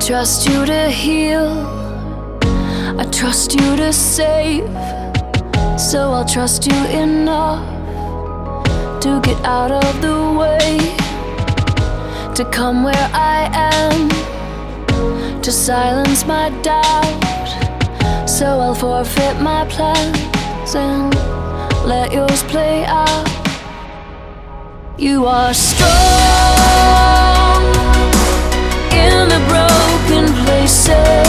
trust you to heal, I trust you to save. So I'll trust you enough to get out of the way, to come where I am, to silence my doubt. So I'll forfeit my plans and let yours play out. You are strong in the broken places.